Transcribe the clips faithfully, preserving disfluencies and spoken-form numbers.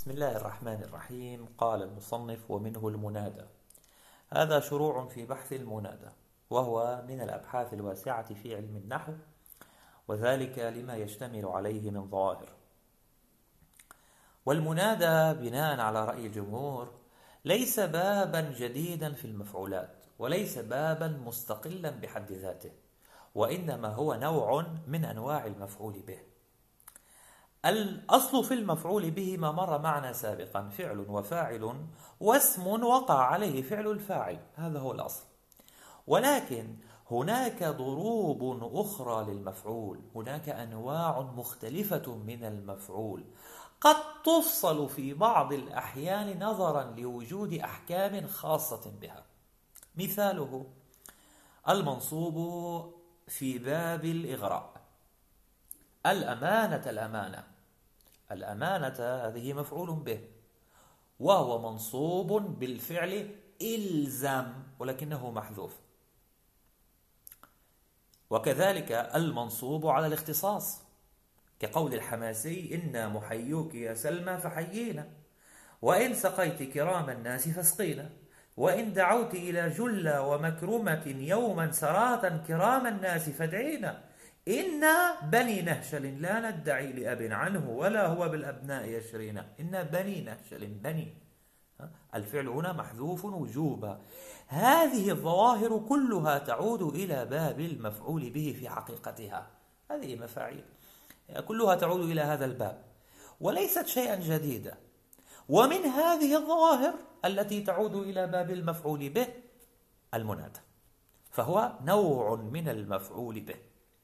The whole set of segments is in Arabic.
بسم الله الرحمن الرحيم. قال المصنف: ومنه المنادى. هذا شروع في بحث المنادى، وهو من الأبحاث الواسعة في علم النحو، وذلك لما يشتمل عليه من ظواهر. والمنادى بناء على رأي الجمهور ليس بابا جديدا في المفعولات، وليس بابا مستقلا بحد ذاته، وإنما هو نوع من أنواع المفعول به. الأصل في المفعول به ما مر معنا سابقا: فعل وفاعل واسم وقع عليه فعل الفاعل، هذا هو الأصل. ولكن هناك ضروب أخرى للمفعول، هناك أنواع مختلفة من المفعول قد تفصل في بعض الأحيان نظرا لوجود أحكام خاصة بها. مثاله المنصوب في باب الإغراء: الأمانة الأمانة الأمانة هذه مفعول به، وهو منصوب بالفعل إلزم ولكنه محذوف. وكذلك المنصوب على الاختصاص، كقول الحماسي: إنا محيوك يا سلمى فحيينا، وإن سقيت كرام الناس فاسقينا، وإن دعوت إلى جلة ومكرمة يوما سراة كرام الناس فادعينا، إنا بني نهشل لا ندعي لأب عنه ولا هو بالأبناء يشرينا. إنا بني نهشل، بني، الفعل هنا محذوف وجوبا. هذه الظواهر كلها تعود إلى باب المفعول به في حقيقتها، هذه مفاعيل كلها تعود إلى هذا الباب وليست شيئا جديدا. ومن هذه الظواهر التي تعود إلى باب المفعول به المنادى، فهو نوع من المفعول به.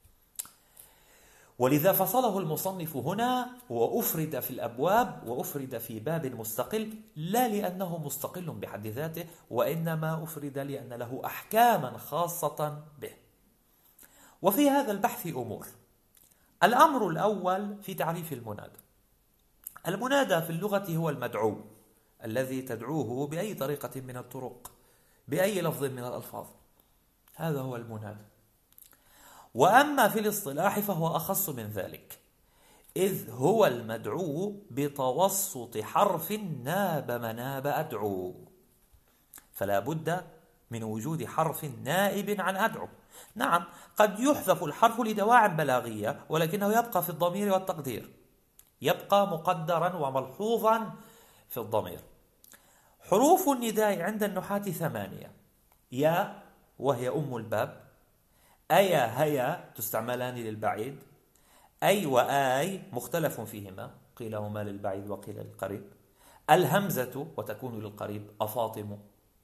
ولذا فصله المصنف هنا وأفرد في الأبواب وأفرد في باب مستقل، لا لأنه مستقل بحد ذاته، وإنما أفرد لأن له أحكاما خاصة به. وفي هذا البحث أمور. الأمر الأول في تعريف المنادى. المنادى في اللغة هو المدعو الذي تدعوه بأي طريقة من الطرق، بأي لفظ من الألفاظ، هذا هو المنادى. وأما في الاصطلاح فهو أخص من ذلك، إذ هو المدعو بتوسط حرف ناب مناب أدعو، فلا بد من وجود حرف نائب عن أدعو. نعم، قد يحذف الحرف لدواع بلاغية، ولكنه يبقى في الضمير والتقدير، يبقى مقدرا وملحوظا في الضمير. حروف النداء عند النحاة ثمانية: يا وهي أم الباب، أيا هيا تستعملان للبعيد، أي وآي مختلف فيهما، قيل هما للبعيد وقيل للقريب، الهمزة وتكون للقريب أفاطم،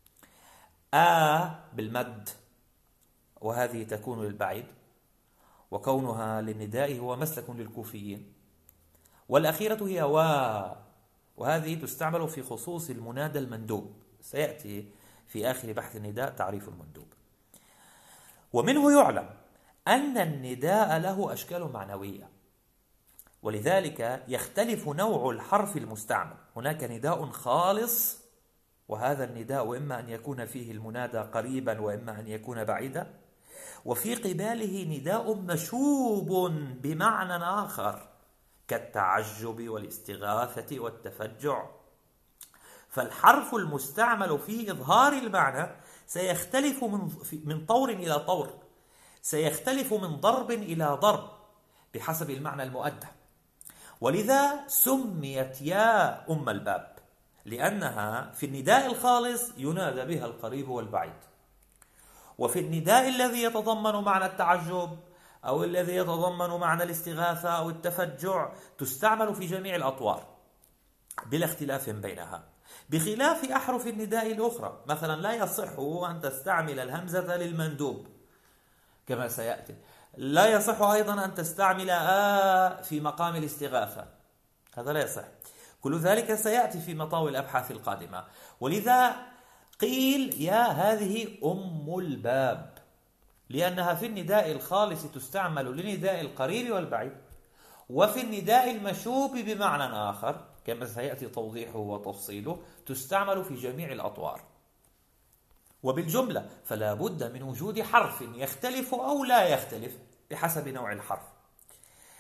آ بالمد وهذه تكون للبعيد، وكونها للنداء هو مسلك للكوفيين، والأخيرة هي وا، وهذه تستعمل في خصوص المنادى المندوب، سيأتي في آخر بحث النداء تعريف المندوب. ومنه يعلم أن النداء له أشكال معنوية، ولذلك يختلف نوع الحرف المستعمل. هناك نداء خالص، وهذا النداء إما أن يكون فيه المنادى قريبا وإما أن يكون بعيدا، وفي قباله نداء مشوب بمعنى آخر كالتعجب والاستغاثة والتفجع. فالحرف المستعمل في إظهار المعنى سيختلف من من طور إلى طور، سيختلف من ضرب إلى ضرب بحسب المعنى المؤدى. ولذا سميت يا أم الباب، لأنها في النداء الخالص ينادى بها القريب والبعيد، وفي النداء الذي يتضمن معنى التعجب أو الذي يتضمن معنى الاستغاثة أو التفجع تستعمل في جميع الأطوار بلا اختلاف بينها، بخلاف أحرف النداء الأخرى. مثلا لا يصح أن تستعمل الهمزة للمندوب كما سيأتي، لا يصح أيضا أن تستعمل آ في مقام الاستغاثة، هذا لا يصح. كل ذلك سيأتي في مطاوي الأبحاث القادمة. ولذا قيل يا هذه أم الباب، لأنها في النداء الخالص تستعمل لنداء القريب والبعيد، وفي النداء المشوب بمعنى آخر كما سيأتي توضيحه وتفصيله تستعمل في جميع الأطوار. وبالجملة فلا بد من وجود حرف يختلف أو لا يختلف بحسب نوع الحرف.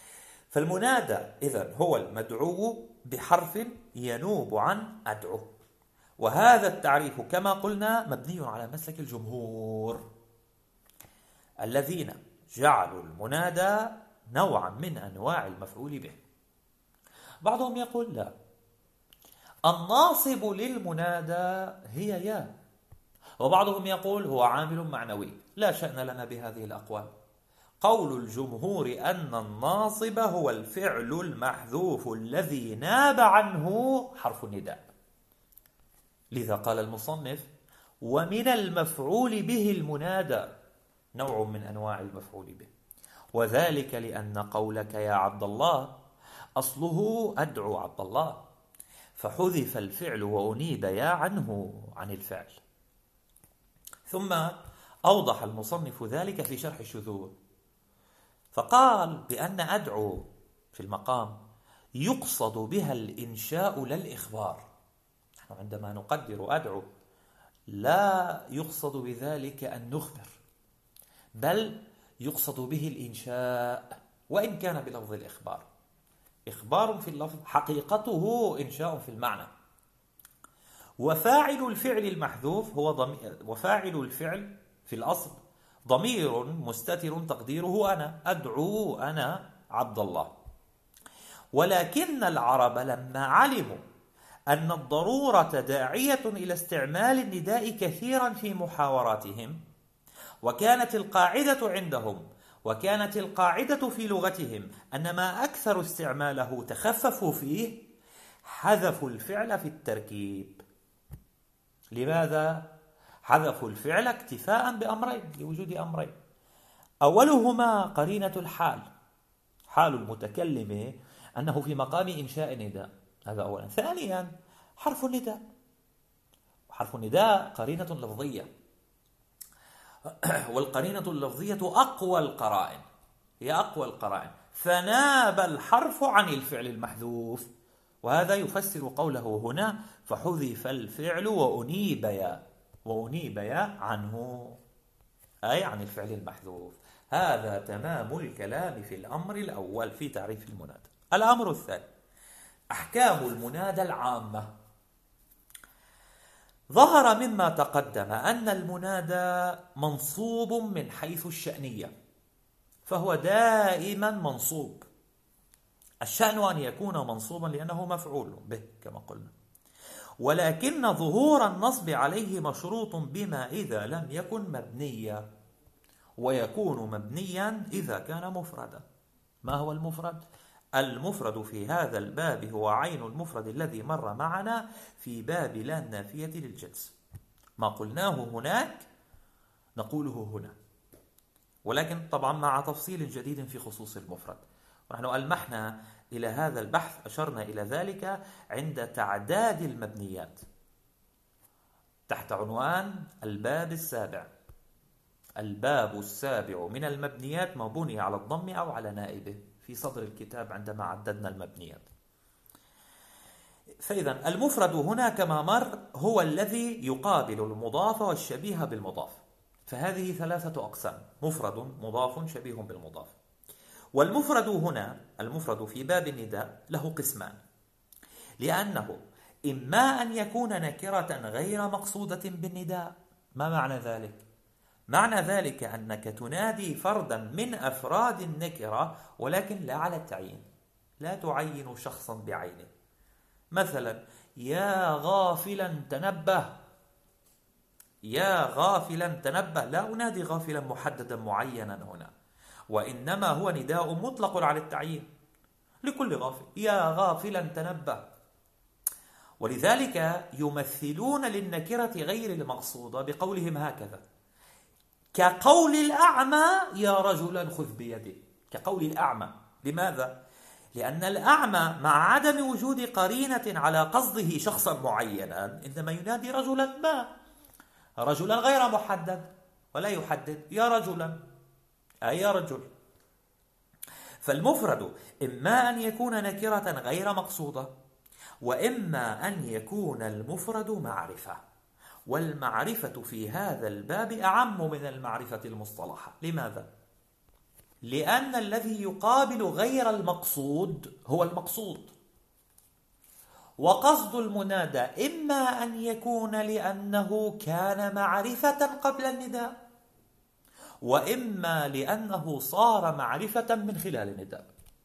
فالمنادى إذن هو المدعو بحرف ينوب عن أدعو، وهذا التعريف كما قلنا مبني على مسلك الجمهور الذين جعلوا المنادى نوعا من أنواع المفعول به. بعضهم يقول لا، الناصب للمنادى هي يا، وبعضهم يقول هو عامل معنوي. لا شأن لنا بهذه الأقوال. قول الجمهور أن الناصب هو الفعل المحذوف الذي ناب عنه حرف النداء. لذا قال المصنف ومن المفعول به المنادى، نوع من أنواع المفعول به، وذلك لأن قولك يا عبد الله أصله أدعو عبد الله، فحذف الفعل وأنيب يا عنه عن الفعل. ثم أوضح المصنف ذلك في شرح الشذوذ، فقال بأن أدعو في المقام يقصد بها الإنشاء لا الإخبار. نحن عندما نقدر أدعو لا يقصد بذلك أن نخبر، بل يقصد به الإنشاء، وإن كان بلفظ الإخبار. إخبار في اللفظ حقيقته إنشاء في المعنى. وفاعل الفعل المحذوف هو ضمير، وفاعل الفعل في الأصل ضمير مستتر تقديره أنا، أدعو أنا عبد الله. ولكن العرب لما علموا أن الضرورة داعية إلى استعمال النداء كثيرا في محاوراتهم، وكانت القاعدة عندهم وكانت القاعدة في لغتهم أن ما أكثر استعماله تخففوا فيه، حذفوا الفعل في التركيب. لماذا؟ حذفوا الفعل اكتفاء بأمرين، لوجود أمرين. أولهما قرينة الحال، حال المتكلم أنه في مقام إنشاء النداء، هذا أولا. ثانيا حرف النداء، وحرف النداء قرينة لفظية، والقرينة اللفظية أقوى القرائن، هي أقوى القرائن، فناب الحرف عن الفعل المحذوف. وهذا يفسر قوله هنا فحذف الفعل وأنيب يا، وأنيب يا عنه، أي عن الفعل المحذوف. هذا تمام الكلام في الأمر الأول في تعريف المنادى. الأمر الثاني أحكام المنادى العامة. ظهر مما تقدم أن المنادى منصوب من حيث الشأنية، فهو دائما منصوب. الشأن أن يكون منصوبا لأنه مفعول به كما قلنا، ولكن ظهور النصب عليه مشروط بما إذا لم يكن مبنيا، ويكون مبنيا إذا كان مفردا. ما هو المفرد؟ المفرد في هذا الباب هو عين المفرد الذي مر معنا في باب لا النافية للجنس. ما قلناه هناك نقوله هنا، ولكن طبعا مع تفصيل جديد في خصوص المفرد. ونحن ألمحنا إلى هذا البحث، أشرنا إلى ذلك عند تعداد المبنيات تحت عنوان الباب السابع. الباب السابع من المبنيات ما بني على الضم أو على نائبه في صدر الكتاب عندما عددنا المبنيات. فإذا المفرد هنا كما مر هو الذي يقابل المضاف والشبيه بالمضاف، فهذه ثلاثة أقسام: مفرد، مضاف، شبيه بالمضاف. والمفرد هنا، المفرد في باب النداء له قسمان، لأنه إما أن يكون نكرة غير مقصودة بالنداء. ما معنى ذلك؟ معنى ذلك أنك تنادي فردا من أفراد النكرة ولكن لا على التعيين، لا تعين شخصا بعينه. مثلا يا غافلا تنبه، يا غافلا تنبه، لا أنادي غافلا محددا معينا هنا، وإنما هو نداء مطلق على التعيين لكل غافل، يا غافلا تنبه. ولذلك يمثلون للنكرة غير المقصودة بقولهم هكذا، كقول الأعمى يا رجلا خذ بيدي، كقول الأعمى. لماذا؟ لأن الأعمى مع عدم وجود قرينة على قصده شخصا معينا إنما ينادي رجلا ما، رجلا غير محدد، ولا يحدد يا رجلا أي يا رجل. فالمفرد إما أن يكون نكرة غير مقصودة، وإما أن يكون المفرد معرفة. والمعرفة في هذا الباب أعم من المعرفة المصطلحة. لماذا؟ لأن الذي يقابل غير المقصود هو المقصود. وقصد المنادى إما أن يكون لأنه كان معرفة قبل النداء، وإما لأنه صار معرفة من خلال النداء.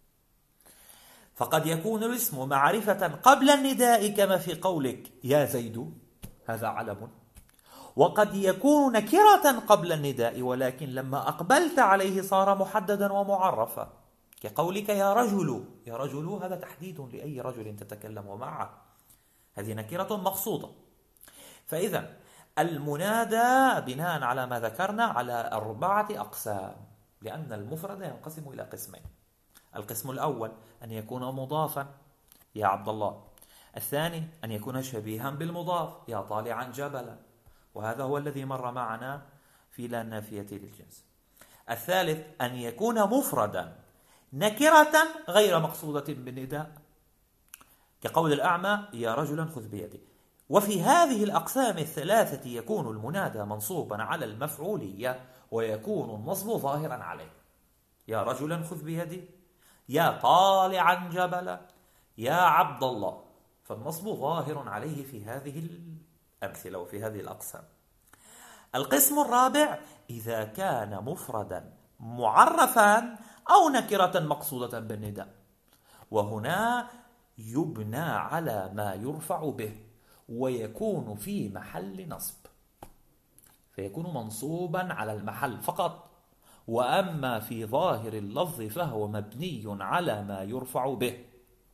فقد يكون الاسم معرفة قبل النداء كما في قولك يا زيد، هذا علم. وقد يكون نكرة قبل النداء ولكن لما أقبلت عليه صار محددا ومعرفا، كقولك يا رجل. يا رجل هذا تحديد لأي رجل تتكلم معه، هذه نكرة مقصودة. فإذا المنادى بناء على ما ذكرنا على أربعة أقسام، لأن المفرد ينقسم إلى قسمين. القسم الأول أن يكون مضافا يا عبد الله. الثاني أن يكون شبيها بالمضاف يا طالعا جبلا، وهذا هو الذي مر معنا في لا النافية للجنس. الثالث أن يكون مفردا نكرة غير مقصودة بالنداء، كقول الأعمى يا رجلا خذ بيدي. وفي هذه الأقسام الثلاثة يكون المنادى منصوبا على المفعولية ويكون النصب ظاهرا عليه، يا رجلا خذ بيدي، يا طالعا جبلا، يا عبد الله، فالنصب ظاهر عليه في هذه الأمثلة وفي هذه الأقسام. القسم الرابع إذا كان مفردا معرفا أو نكرة مقصودة بالنداء، وهنا يبنى على ما يرفع به ويكون في محل نصب، فيكون منصوبا على المحل فقط، وأما في ظاهر اللفظ فهو مبني على ما يرفع به.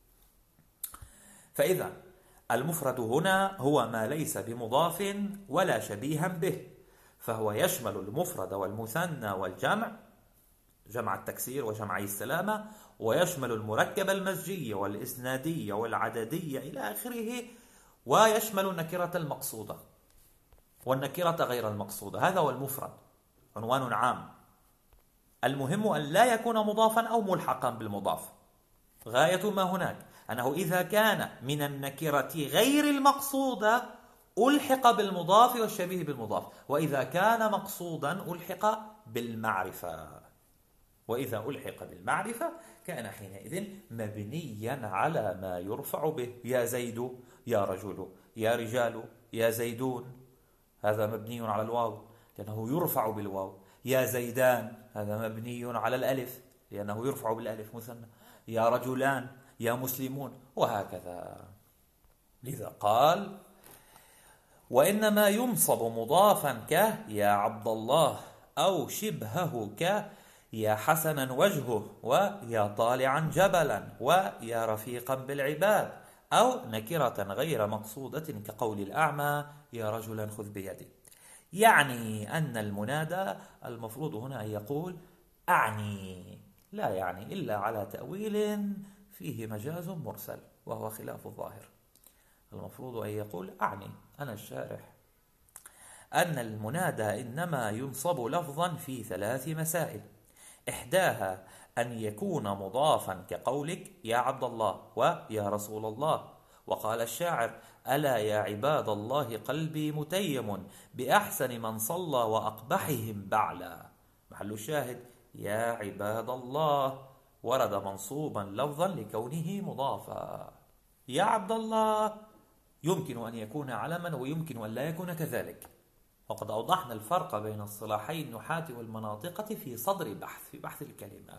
فإذا المفرد هنا هو ما ليس بمضاف ولا شبيها به، فهو يشمل المفرد والمثنى والجمع، جمع التكسير وجمعي السلامة، ويشمل المركب المزجي والإسنادي والعددية إلى آخره، ويشمل النكرة المقصودة والنكرة غير المقصودة. هذا هو المفرد، عنوان عام. المهم أن لا يكون مضافا أو ملحقا بالمضاف. غاية ما هناك أنه إذا كان من النكرة غير المقصودة ألحق بالمضاف والشبيه بالمضاف، وإذا كان مقصودا ألحق بالمعرفة، وإذا ألحق بالمعرفة كان حينئذ مبنيا على ما يرفع به، يا زيد، يا رجل، يا رجال، يا زيدون، هذا مبني على الواو لأنه يرفع بالواو، يا زيدان هذا مبني على الألف لأنه يرفع بالألف مثنى، يا رجلان، يا مسلمون، وهكذا. لذا قال وإنما ينصب مضافا ك يا عبد الله، أو شبهه ك يا حسنا وجهه، ويا طالعا جبلا، ويا رفيقا بالعباد، أو نكرة غير مقصودة كقول الأعمى يا رجلا خذ بيدي. يعني أن المنادى المفروض هنا أن يقول أعني، لا يعني إلا على تأويل فيه مجاز مرسل وهو خلاف الظاهر. المفروض أن يقول أعني أنا الشارح أن المنادى إنما ينصب لفظا في ثلاث مسائل، إحداها أن يكون مضافا كقولك يا عبد الله ويا رسول الله. وقال الشاعر ألا يا عباد الله قلبي متيم بأحسن من صلى وأقبحهم بعلا. محل الشاهد يا عباد الله ورد منصوبا لفظا لكونه مضافا. يا عبد الله يمكن أن يكون علما ويمكن أن لا يكون كذلك، وقد أوضحنا الفرق بين الصلاحي النحاة والمناطقة في صدر البحث في بحث الكلمة.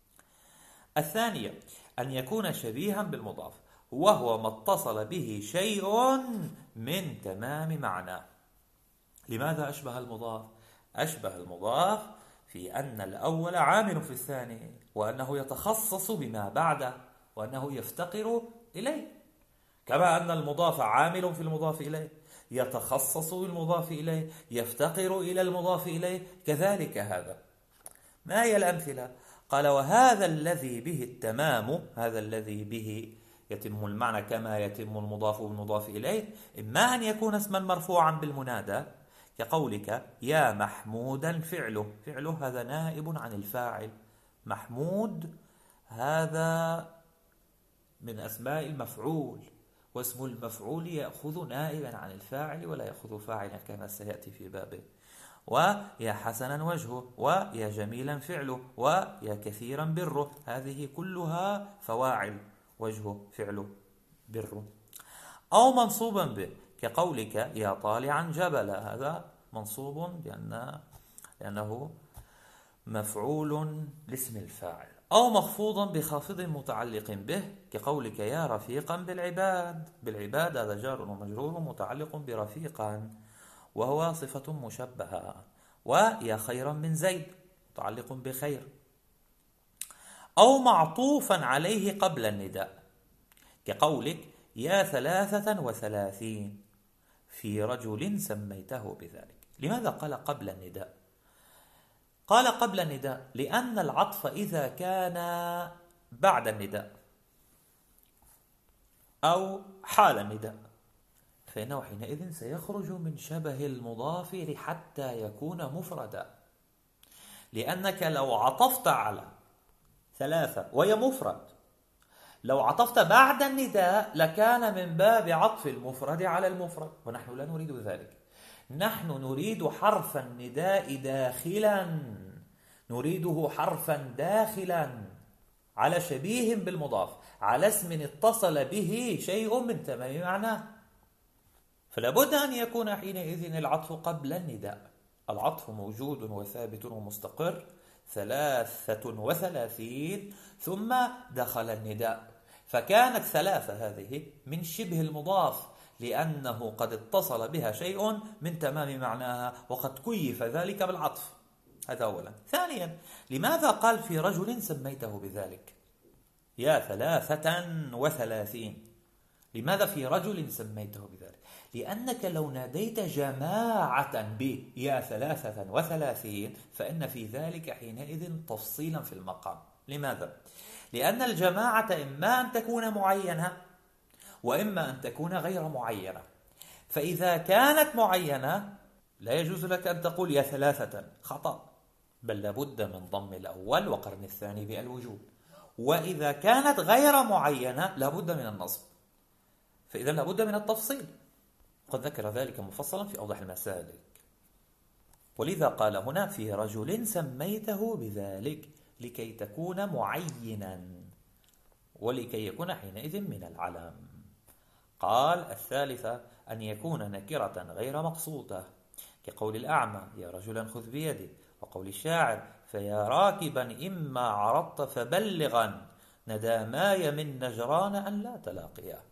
الثانية أن يكون شبيها بالمضاف، وهو ما اتصل به شيء من تمام معنى. لماذا أشبه المضاف؟ أشبه المضاف في أن الأول عامل في الثاني، وأنه يتخصص بما بعده، وأنه يفتقر إليه، كما أن المضاف عامل في المضاف إليه، يتخصص بالمضاف إليه، يفتقر إلى المضاف إليه، كذلك هذا. ما هي الأمثلة؟ قال وهذا الذي به التمام، هذا الذي به يتم المعنى كما يتم المضاف بالمضاف إليه، إما أن يكون اسما مرفوعا بالمنادى كقولك يا محمودا فعله، فعله هذا نائب عن الفاعل، محمود هذا من أسماء المفعول، واسم المفعول يأخذ نائبا عن الفاعل ولا يأخذ فاعلا كما سيأتي في بابه. ويا حسنا وجهه، ويا جميلا فعله، ويا كثيرا بره. هذه كلها فواعل: وجهه، فعله، بره. أو منصوبا به كقولك يا طالعا جبل، هذا منصوب لأن لأنه مفعول لاسم الفاعل. أو مخفوضا بخافض متعلق به كقولك يا رفيقا بالعباد. بالعباد هذا جار ومجرور متعلق برفيقا وهو صفة مشبهة. ويا خيرا من زيد متعلق بخير. أو معطوفا عليه قبل النداء كقولك يا ثلاثة وثلاثين في رجل سميته بذلك. لماذا قال قبل النداء؟ قال قبل النداء لأن العطف إذا كان بعد النداء أو حال النداء فإنه حينئذ سيخرج من شبه المضاف حتى يكون مفردا. لأنك لو عطفت على ثلاثة وهي مفرد، لو عطفت بعد النداء لكان من باب عطف المفرد على المفرد، ونحن لا نريد ذلك. نحن نريد حرف النداء داخلا، نريده حرفا داخلا على شبيه بالمضاف، على اسم اتصل به شيء من تمام معناه. فلا بد أن يكون حينئذ العطف قبل النداء. العطف موجود وثابت ومستقر، ثلاثة وثلاثين، ثم دخل النداء، فكانت ثلاثة هذه من شبه المضاف لأنه قد اتصل بها شيء من تمام معناها وقد كيف ذلك بالعطف. هذا أولا. ثانيا، لماذا قال في رجل سميته بذلك يا ثلاثة وثلاثين؟ لماذا في رجل سميته بذلك؟ لأنك لو ناديت جماعة ب يا ثلاثة وثلاثين فإن في ذلك حينئذ تفصيلا في المقام. لماذا؟ لأن الجماعة إما أن تكون معينة وإما أن تكون غير معينة. فإذا كانت معينة لا يجوز لك أن تقول يا ثلاثة، خطأ، بل لابد من ضم الأول وقرن الثاني بالوجود. وإذا كانت غير معينة لابد من النصب، فإذا لابد من التفصيل. قد ذكر ذلك مفصلا في أوضح المسالك. ولذا قال هنا في رجل سميته بذلك لكي تكون معينا ولكي يكون حينئذ من العلم. قال الثالثة أن يكون نكرة غير مقصودة كقول الأعمى يا رجلا خذ بيدي، وقول الشاعر فيا راكبا إما عرضت فبلغا نداماي من نجران أن لا تلاقيا.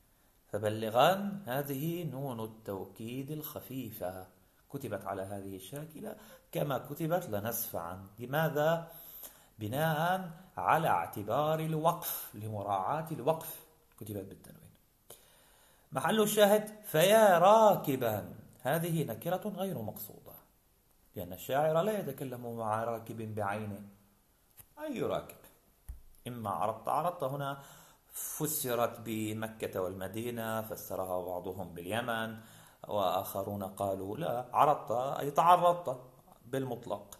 فبلغا هذه نون التوكيد الخفيفة كتبت على هذه الشاكلة كما كتبت لنسفعا. لماذا؟ بناء على اعتبار الوقف، لمراعاة الوقف كتبت بالتنوين. محل الشاهد فيا راكبا هذه نكرة غير مقصودة، لأن الشاعر لا يتكلم مع راكب بعينه. أي راكب؟ إما عرضت عرضت هنا فسرت بمكة والمدينة، فسرها بعضهم باليمن وآخرون قالوا لا، عرضت أي تعرضت بالمطلق.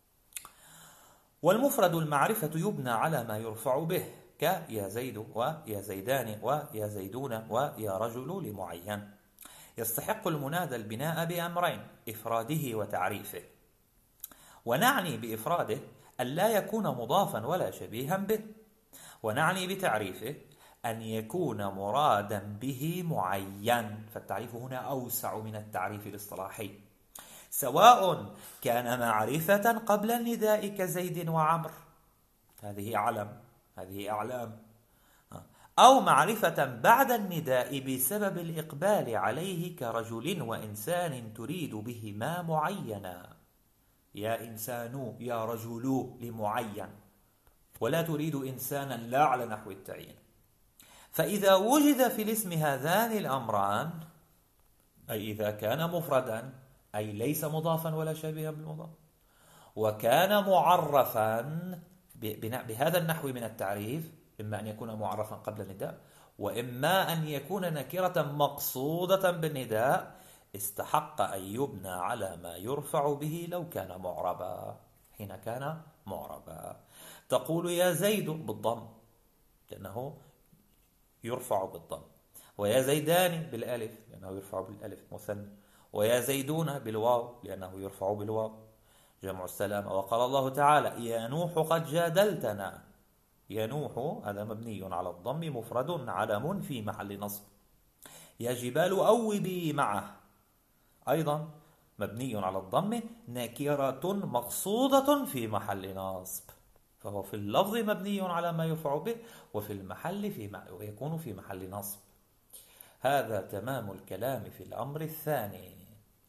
والمفرد المعرفة يبنى على ما يرفع به كيا زيد ويا زيدان ويا زيدون ويا رجل لمعين. يستحق المنادى البناء بأمرين: إفراده وتعريفه. ونعني بإفراده أن لا يكون مضافا ولا شبيها به، ونعني بتعريفه أن يكون مرادا به معين. فالتعريف هنا أوسع من التعريف الاصطلاحي، سواء كان معرفة قبل النداء كزيد وعمر، هذه علم، هذه أعلام، أو معرفة بعد النداء بسبب الإقبال عليه كرجل وإنسان تريد بهما معينا، يا إنسان يا رجل لمعين، ولا تريد إنسانا لا على نحو التعيين. فإذا وجد في الاسم هذان الأمران، أي إذا كان مفردا أي ليس مضافا ولا شبيها بالمضاف، وكان معرفا بهذا النحو من التعريف، إما أن يكون معرفا قبل النداء وإما أن يكون نكرة مقصودة بالنداء، استحق أن يبنى على ما يرفع به لو كان معربا. حين كان معربا تقول يا زيد بالضم لأنه يرفع بالضم، ويا زيدان بالألف لأنه يرفع بالألف مثنى، ويا زيدون بالواو لأنه يرفع بالواو جمع السلامة. وقال الله تعالى يا نوح قد جادلتنا. يا نوح هذا مبني على الضم مفرد علم في محل نصب. يا جبال أوبي معه أيضا مبني على الضم نكرة مقصودة في محل نصب، فهو في اللفظ مبني على ما يرفع به وفي المحل في ويكون في محل نصب. هذا تمام الكلام في الأمر الثاني.